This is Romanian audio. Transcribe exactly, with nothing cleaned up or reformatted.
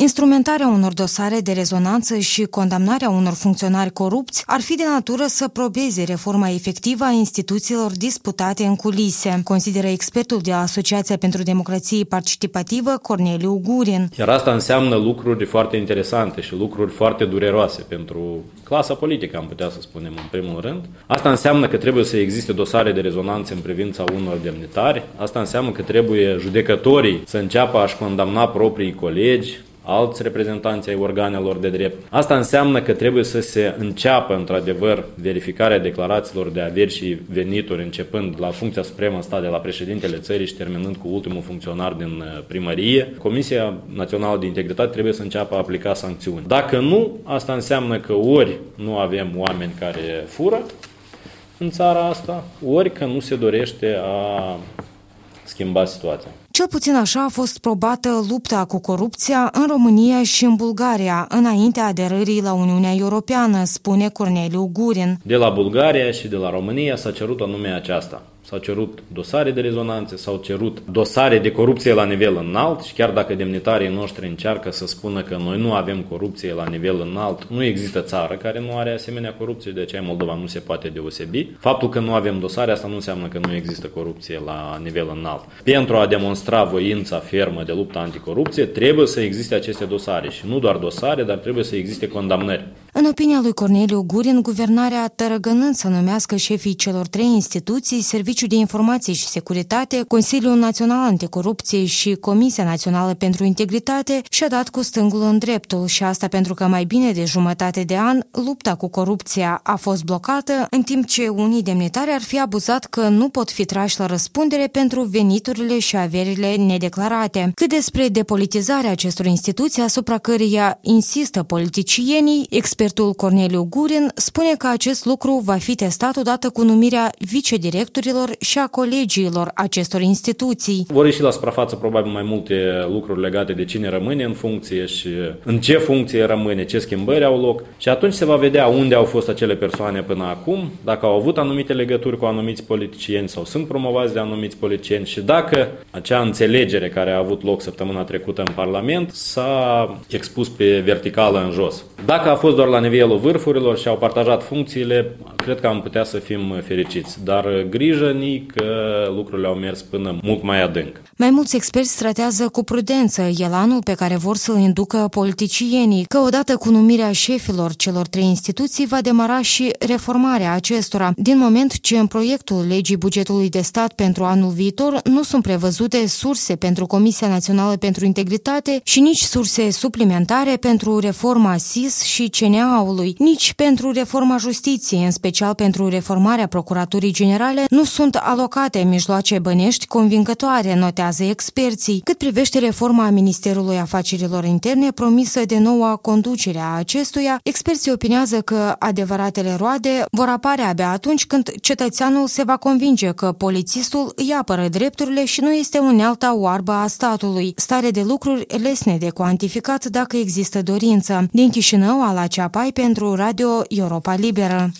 Instrumentarea unor dosare de rezonanță și condamnarea unor funcționari corupți ar fi de natură să probeze reforma efectivă a instituțiilor disputate în culise, consideră expertul de la Asociația pentru Democrație Participativă, Corneliu Gurin. Iar asta înseamnă lucruri foarte interesante și lucruri foarte dureroase pentru clasa politică, am putea să spunem în primul rând. Asta înseamnă că trebuie să existe dosare de rezonanță în privința unor demnitari. Asta înseamnă că trebuie judecătorii să înceapă a-și condamna proprii colegi, alți reprezentanți ai organelor de drept. Asta înseamnă că trebuie să se înceapă, într-adevăr, verificarea declarațiilor de averi și venituri, începând la funcția supremă în stat de la președintele țării și terminând cu ultimul funcționar din primărie. Comisia Națională de Integritate trebuie să înceapă a aplica sancțiuni. Dacă nu, asta înseamnă că ori nu avem oameni care fură în țara asta, ori că nu se dorește a schimba situația. Cel puțin așa a fost probată lupta cu corupția în România și în Bulgaria, înaintea aderării la Uniunea Europeană, spune Corneliu Gurin. De la Bulgaria și de la România s-a cerut anume aceasta. S-au cerut dosare de rezonanțe, s-au cerut dosare de corupție la nivel înalt și chiar dacă demnitarii noștri încearcă să spună că noi nu avem corupție la nivel înalt, nu există țară care nu are asemenea corupție, de aceea Moldova nu se poate deosebi. Faptul că nu avem dosare, asta nu înseamnă că nu există corupție la nivel înalt. Pentru a demonstra voința fermă de luptă anticorupție, trebuie să existe aceste dosare și nu doar dosare, dar trebuie să existe condamnări. În opinia lui Corneliu Gurin, guvernarea, tărăgănând să numească șefii celor trei instituții, Serviciul de Informație și Securitate, Consiliul Național Anticorupție și Comisia Națională pentru Integritate, și-a dat cu stângul în dreptul, și asta pentru că mai bine de jumătate de an lupta cu corupția a fost blocată, în timp ce unii demnitari ar fi abuzat că nu pot fi trași la răspundere pentru veniturile și averile nedeclarate. Cât despre depolitizarea acestor instituții asupra căreia insistă politicienii, expertul Corneliu Gurin spune că acest lucru va fi testat odată cu numirea vicedirectorilor și a colegiilor acestor instituții. Vor ieși la suprafață probabil mai multe lucruri legate de cine rămâne în funcție și în ce funcție rămâne, ce schimbări au loc și atunci se va vedea unde au fost acele persoane până acum, dacă au avut anumite legături cu anumiți politicieni sau sunt promovați de anumiți politicieni și dacă acea înțelegere care a avut loc săptămâna trecută în Parlament s-a expus pe verticală în jos. Dacă a fost doar la nivelul vârfurilor și au partajat funcțiile, cred că am putea să fim fericiți, dar grijă ni că lucrurile au mers până mult mai adânc. Mai mulți experți tratează cu prudență elanul pe care vor să-l inducă politicienii, că odată cu numirea șefilor celor trei instituții va demara și reformarea acestora, din moment ce în proiectul legii bugetului de stat pentru anul viitor nu sunt prevăzute surse pentru Comisia Națională pentru Integritate și nici surse suplimentare pentru reforma S I S și C N A-ului, nici pentru reforma justiției, în special pentru reformarea Procuraturii Generale, nu sunt alocate mijloace bănești convingătoare, notează experții. Cât privește reforma Ministerului Afacerilor Interne promisă de noua conducere a acestuia, experții opinează că adevăratele roade vor apare abia atunci când cetățeanul se va convinge că polițistul îi apără drepturile și nu este unealta oarbă a statului, stare de lucruri lesne de cuantificat dacă există dorință. Din Chișinău, Ala Ceapai pentru Radio Europa Liberă.